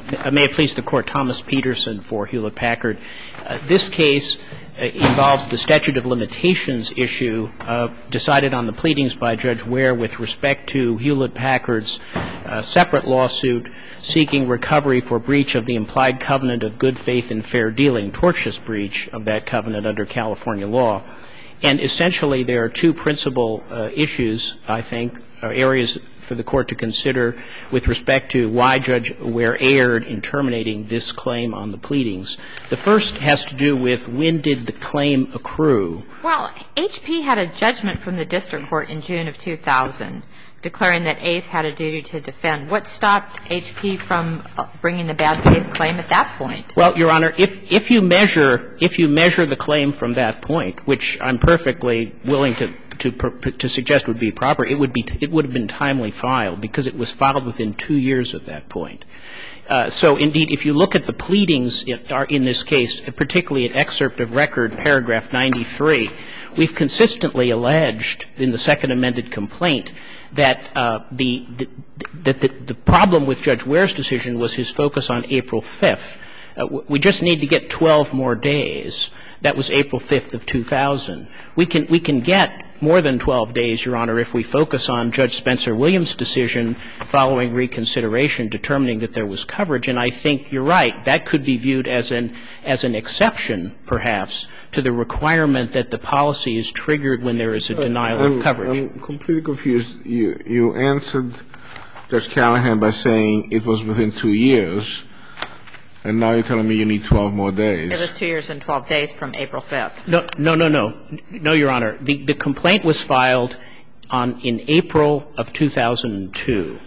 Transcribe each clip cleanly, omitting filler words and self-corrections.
May it please the Court, Thomas Peterson for Hewlett-Packard. This case involves the statute of limitations issue decided on the pleadings by Judge Ware with respect to Hewlett-Packard's separate lawsuit seeking recovery for breach of the implied covenant of good faith and fair dealing, tortious breach of that covenant under California law. And essentially there are two principal issues, I think, areas for the Court to consider with respect to why Judge Ware erred in terminating this claim on the pleadings. The first has to do with when did the claim accrue. Well, HP had a judgment from the district court in June of 2000 declaring that ACE had a duty to defend. What stopped HP from bringing the bad faith claim at that point? Well, Your Honor, if you measure the claim from that point, which I'm perfectly willing to suggest would be proper, it would have been timely filed because it was filed within 2 years of that point. So, indeed, if you look at the pleadings in this case, particularly at excerpt of record, paragraph 93, we've consistently alleged in the second amended complaint that the problem with Judge Ware's decision was his focus on April 5th. We just need to get 12 more days. That was April 5th of 2000. We can get more than 12 days, Your Honor, if we focus on Judge Spencer Williams' decision following reconsideration determining that there was coverage. And I think you're right. That could be viewed as an exception, perhaps, to the requirement that the policy is triggered when there is a denial of coverage. I'm completely confused. You answered Judge Callahan by saying it was within 2 years. And now you're telling me you need 12 more days. It was 2 years and 12 days from April 5th. No, Your Honor. The complaint was filed in April of 2002.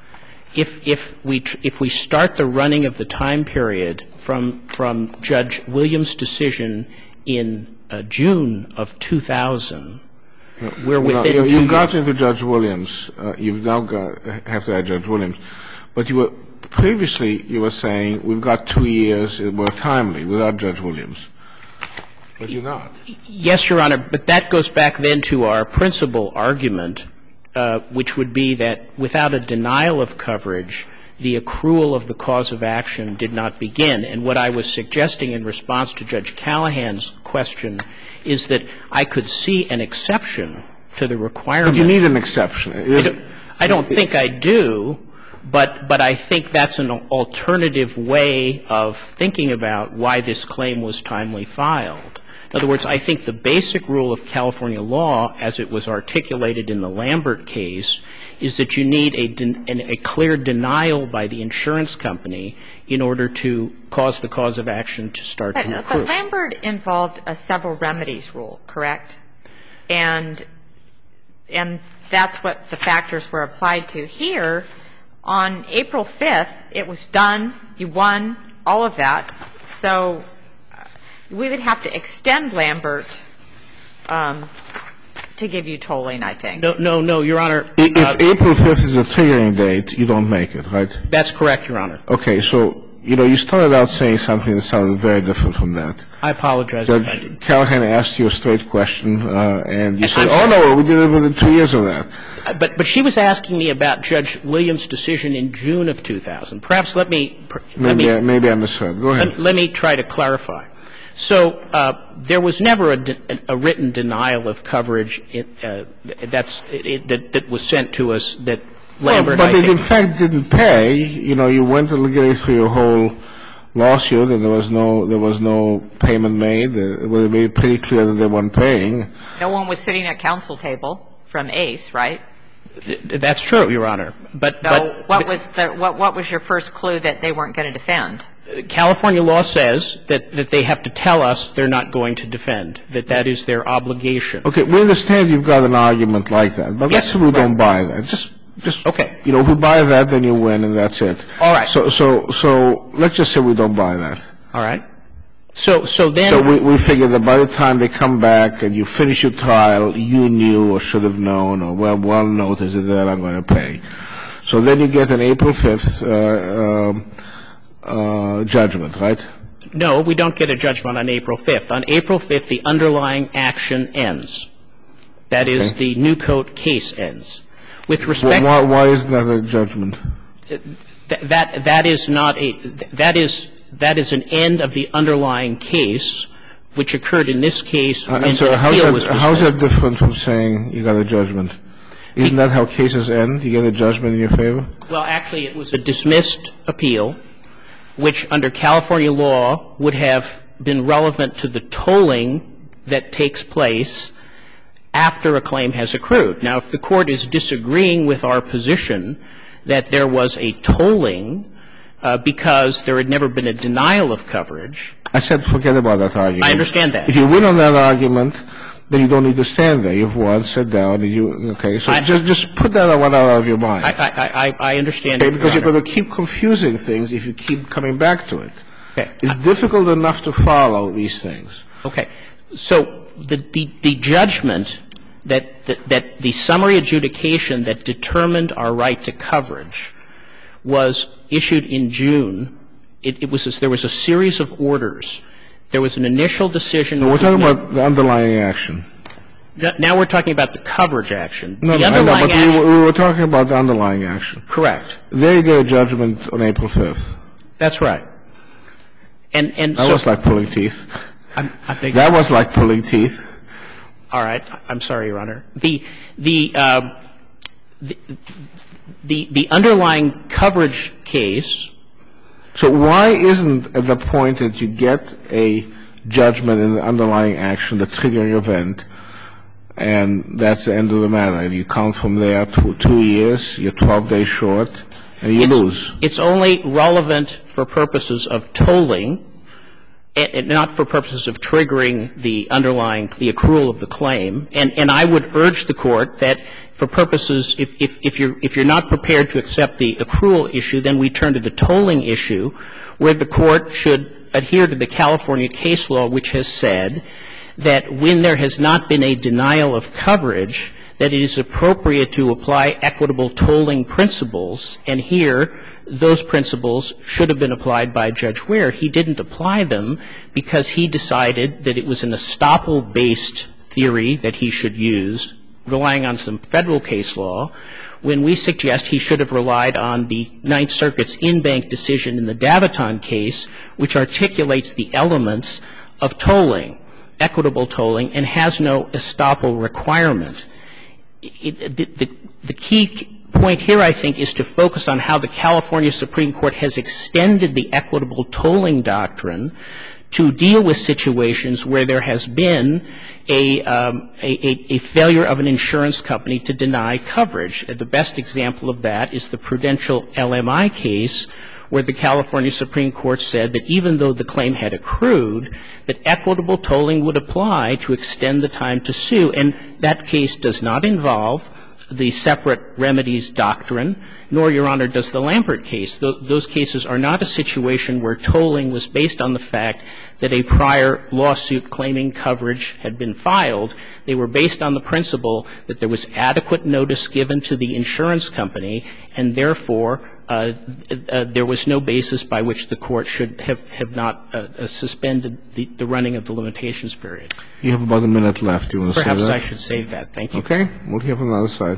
If we start the running of the time period from Judge Williams' decision in June of 2000, we're within 2 years. You've got into Judge Williams. You've now have to add Judge Williams. But previously you were saying we've got 2 years, we're timely without Judge Williams. But you're not. Yes, Your Honor. But that goes back then to our principal argument, which would be that without a denial of coverage, the accrual of the cause of action did not begin. And what I was suggesting in response to Judge Callahan's question is that I could see an exception to the requirement. But you need an exception. I don't think I do. But I think that's an alternative way of thinking about why this claim was timely filed. In other words, I think the basic rule of California law, as it was articulated in the Lambert case, is that you need a clear denial by the insurance company in order to cause the cause of action to start to accrue. But Lambert involved a several remedies rule, correct? And that's what the factors were applied to here. On April 5th, it was done. You won all of that. So we would have to extend Lambert to give you tolling, I think. No, Your Honor. If April 5th is a triggering date, you don't make it, right? That's correct, Your Honor. Okay. So, you started out saying something that sounded very different from that. I apologize. Judge Callahan asked you a straight question, and you said, oh, no, we did it within 2 years of that. But she was asking me about Judge Williams' decision in June of 2000. Perhaps maybe I misheard. Go ahead. Let me try to clarify. So there was never a written denial of coverage that was sent to us that Lambert, but they in fact didn't pay. You went to litigate through your whole lawsuit, and there was no payment made. It was made pretty clear that they weren't paying. No one was sitting at counsel table from ACE, right? That's true, Your Honor. But what was your first clue that they weren't going to defend? California law says that they have to tell us they're not going to defend, that is their obligation. Okay. We understand you've got an argument like that. But let's say we don't buy that. Just okay. If we buy that, then you win, and that's it. All right. So let's just say we don't buy that. All right. So then we figure that by the time they come back and you finish your trial, you knew or should have known or well noticed that they're not going to pay. So then you get an April 5th judgment, right? No, we don't get a judgment on April 5th. On April 5th, the underlying action ends. That is, the Newcoat case ends. With respect, why isn't that a judgment? That is not a – that is an end of the underlying case, which occurred in this case when the appeal was dismissed. How is that different from saying you got a judgment? Isn't that how cases end? You get a judgment in your favor? Well, actually, it was a dismissed appeal, which under California law would have been relevant to the tolling that takes place after a claim has accrued. Now, if the Court is disagreeing with our position that there was a tolling because there had never been a denial of coverage. I said forget about that argument. I understand that. If you win on that argument, then you don't need to stand there. You've won, sit down, and you – okay. So just put that one out of your mind. I understand. Okay, because you're going to keep confusing things if you keep coming back to it. Okay. It's difficult enough to follow these things. Okay. So the judgment that the summary adjudication that determined our right to coverage was issued in June. There was a series of orders. There was an initial decision. No, we're talking about the underlying action. Now we're talking about the coverage action. No, the underlying action. We were talking about the underlying action. Correct. They get a judgment on April 5th. That's right. And that was like pulling teeth. That was like pulling teeth. All right. I'm sorry, Your Honor. The underlying coverage case. So why isn't at the point that you get a judgment in the underlying action the triggering event, and that's the end of the matter, and you count from there 2 years, you're 12 days short, and you lose? It's only relevant for purposes of tolling, and not for purposes of triggering the underlying, the accrual of the claim. And I would urge the Court that for purposes, if you're not prepared to accept the accrual issue, then we turn to the tolling issue, where the Court should adhere to the California case law, which has said that when there has not been a denial of coverage, that it is appropriate to apply equitable tolling principles. And here, those principles should have been applied by Judge Ware. He didn't apply them because he decided that it was an estoppel-based theory that he should use, relying on some Federal case law, when we suggest he should have relied on the Ninth Circuit's in-bank decision in the Daviton case, which articulates the elements of tolling, equitable tolling, and has no estoppel requirement. The key point here, I think, is to focus on how the California Supreme Court has extended the equitable tolling doctrine to deal with situations where there has been a failure of an insurance company to deny coverage. The best example of that is the Prudential LMI case, where the California Supreme Court said that even though the claim had accrued, that equitable tolling would apply to extend the time to sue. And that case does not involve the separate remedies doctrine, nor, Your Honor, does the Lampert case. Those cases are not a situation where tolling was based on the fact that a prior lawsuit claiming coverage had been filed. They were based on the principle that there was adequate notice given to the insurance company, and therefore there was no basis by which the Court should have not suspended the running of the limitations period. You have about a minute left. Do you want to say that? Perhaps I should save that. Thank you. Okay. We'll hear from the other side.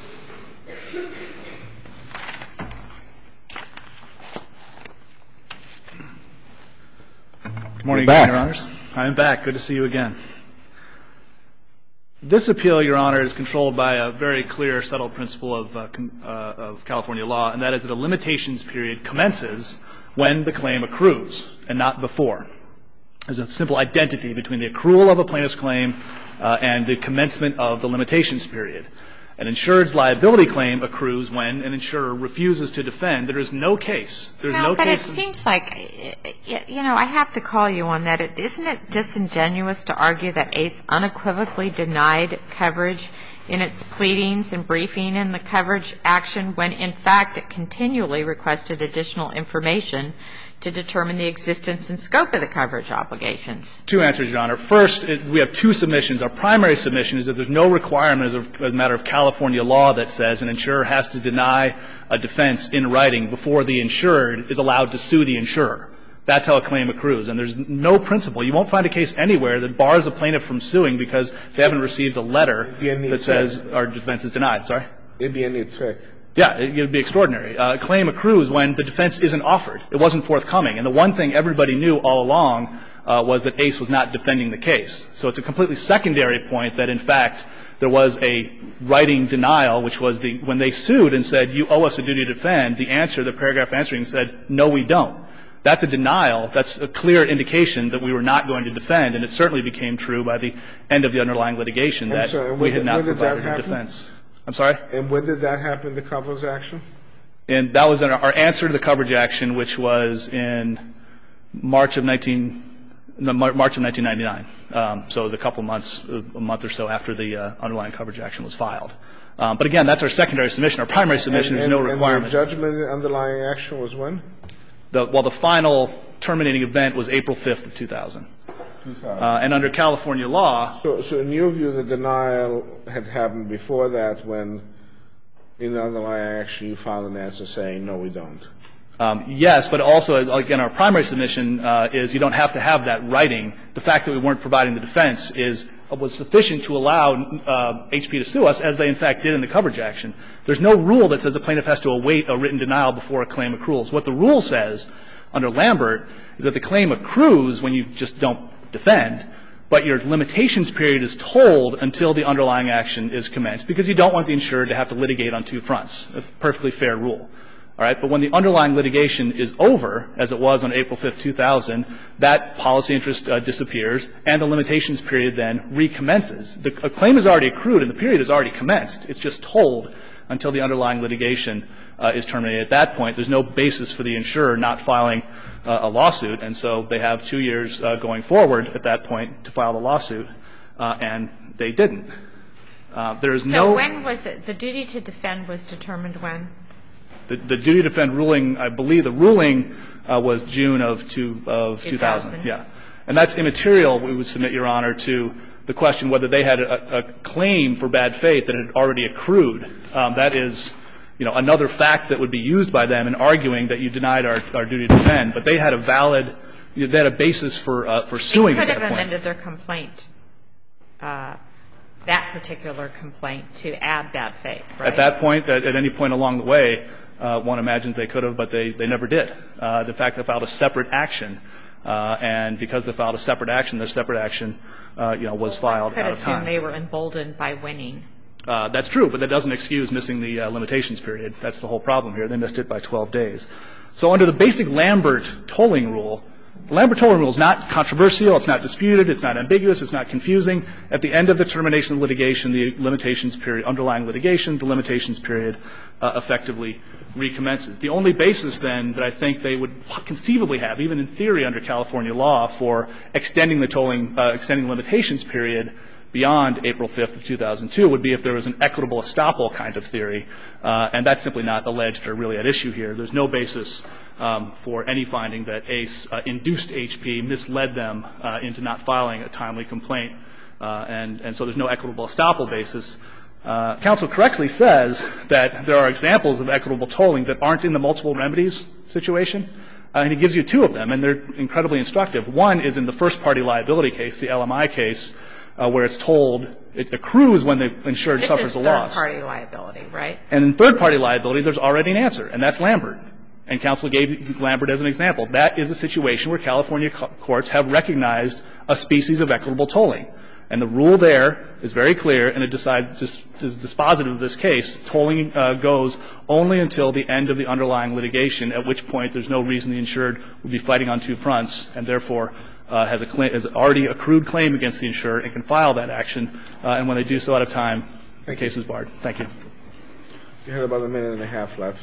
Good morning, Your Honors. I'm back. Good to see you again. This appeal, Your Honor, is controlled by a very clear, settled principle of California law, and that is that a limitations period commences when the claim accrues and not before. There's a simple identity between the accrual of a plaintiff's claim and the commencement of the limitations period. An insured's liability claim accrues when an insurer refuses to defend. There is no case. There's no case. But it seems like, you know, I have to call you on that. Isn't it disingenuous to argue that ACE unequivocally denied coverage in its pleadings and briefing in the coverage action when, in fact, it continually requested additional information to determine the existence and scope of the coverage obligations? Two answers, Your Honor. First, we have two submissions. Our primary submission is that there's no requirement as a matter of California law that says an insurer has to deny a defense in writing before the insured is allowed to sue the insurer. That's how a claim accrues. And there's no principle. You won't find a case anywhere that bars a plaintiff from suing because they haven't received a letter that says our defense is denied. Sorry? It'd be a new trick. Yeah, it would be extraordinary. A claim accrues when the defense isn't offered. It wasn't forthcoming. And the one thing everybody knew all along was that Ace was not defending the case. So it's a completely secondary point that, in fact, there was a writing denial, which was when they sued and said, you owe us a duty to defend, the answer, the paragraph answering said, no, we don't. That's a denial. That's a clear indication that we were not going to defend, and it certainly became true by the end of the underlying litigation that we had not provided a defense. I'm sorry? And when did that happen, the coverage action? And that was our answer to the coverage action, which was in March of 1999. So it was a month or so after the underlying coverage action was filed. But again, that's our secondary submission. Our primary submission is no requirement. And the judgment in the underlying action was when? The final terminating event was April 5th of 2000. And under California law. So in your view, the denial had happened before that when in the underlying action you filed an answer saying, no, we don't. Yes, but also, again, our primary submission is you don't have to have that writing. The fact that we weren't providing the defense was sufficient to allow HP to sue us, as they, in fact, did in the coverage action. There's no rule that says the plaintiff has to await a written denial before a claim accrues. What the rule says under Lambert is that the claim accrues when you just don't defend, but your limitations period is told until the underlying action is commenced, because you don't want the insured to have to litigate on two fronts. A perfectly fair rule. All right? But when the underlying litigation is over, as it was on April 5th, 2000, that policy interest disappears, and the limitations period then recommences. A claim is already accrued, and the period is already commenced. It's just told until the underlying litigation is terminated. At that point, there's no basis for the insurer not filing a lawsuit, and so they have 2 years going forward at that point to file the lawsuit, and they didn't. There is no. So when was it? The duty to defend was determined when? The duty to defend ruling, I believe the ruling was June of 2000. Yeah. And that's immaterial, we would submit, Your Honor, to the question whether they had a claim for bad faith that had already accrued. That is, another fact that would be used by them in arguing that you denied our duty to defend. But they had they had a basis for suing at that point. They could have amended their complaint, that particular complaint, to add bad faith, right? At that point, at any point along the way, one imagines they could have, but they never did. The fact they filed a separate action, and because they filed a separate action, their separate action, was filed out of time. I could assume they were emboldened by winning. That's true, but that doesn't excuse missing the limitations period. That's the whole problem here. They missed it by 12 days. So under the basic Lambert tolling rule, the Lambert tolling rule is not controversial. It's not disputed. It's not ambiguous. It's not confusing. At the end of the termination of litigation, the limitations period, underlying litigation, the limitations period effectively recommences. The only basis, then, that I think they would conceivably have, even in theory under California law, for extending the limitations period beyond April 5th of 2002 would be if there was an equitable estoppel kind of theory, and that's simply not alleged or really at issue here. There's no basis for any finding that ACE induced HP, misled them into not filing a timely complaint, and so there's no equitable estoppel basis. Counsel correctly says that there are examples of equitable tolling that aren't in the multiple remedies situation, and he gives you two of them, and they're incredibly instructive. One is in the first-party liability case, the LMI case, where it's told it accrues when the insured suffers a loss. This is third-party liability, right? And in third-party liability, there's already an answer, and that's Lambert. And counsel gave Lambert as an example. That is a situation where California courts have recognized a species of equitable tolling. And the rule there is very clear, and it is dispositive of this case. Tolling goes only until the end of the underlying litigation, at which point there's no reason the insured would be fighting on two fronts, and therefore has already accrued claim against the insured and can file that action. And when they do so out of time, the case is barred. Thank you. You have about a minute and a half left.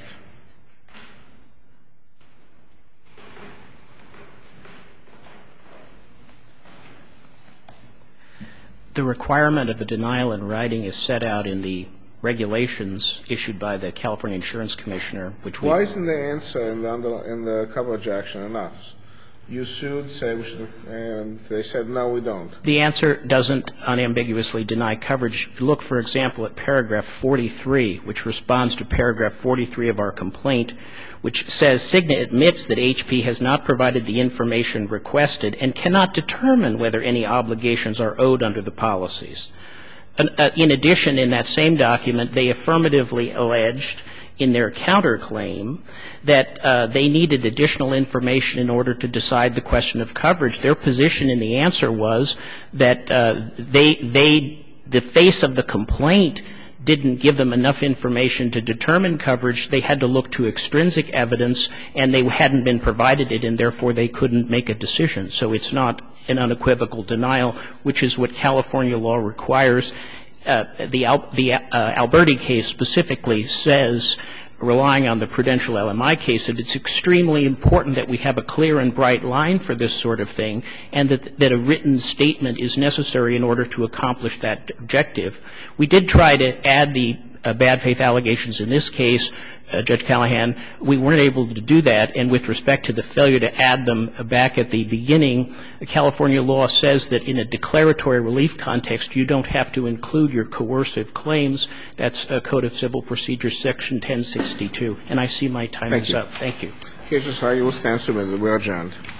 The requirement of a denial in writing is set out in the regulations issued by the California Insurance Commissioner, which we... Why isn't the answer in the coverage action enough? You sued, and they said, no, we don't. The answer doesn't unambiguously deny coverage. Look, for example, at paragraph 43, which responds to paragraph 43 of our complaint, which says, Cigna admits that HP has not provided the information requested and cannot determine whether any obligations are owed under the policies. In addition, in that same document, they affirmatively alleged in their counterclaim that they needed additional information in order to decide the question of coverage. Their position in the answer was that the face of the complaint didn't give them enough information to determine coverage. They had to look to extrinsic evidence, and they hadn't been provided it, and therefore they couldn't make a decision. So it's not an unequivocal denial, which is what California law requires. The Alberti case specifically says, relying on the Prudential LMI case, that it's extremely important that we have a clear and bright line for this sort of thing, and that a written statement is necessary in order to accomplish that objective. We did try to add the bad faith allegations in this case, Judge Callahan. We weren't able to do that, and with respect to the failure to add them back at the beginning, California law says that in a declaratory relief context, you don't have to include your coercive claims. That's Code of Civil Procedure, Section 1062. And I see my time is up. Thank you. Here's just how you will stand submitted. We're adjourned.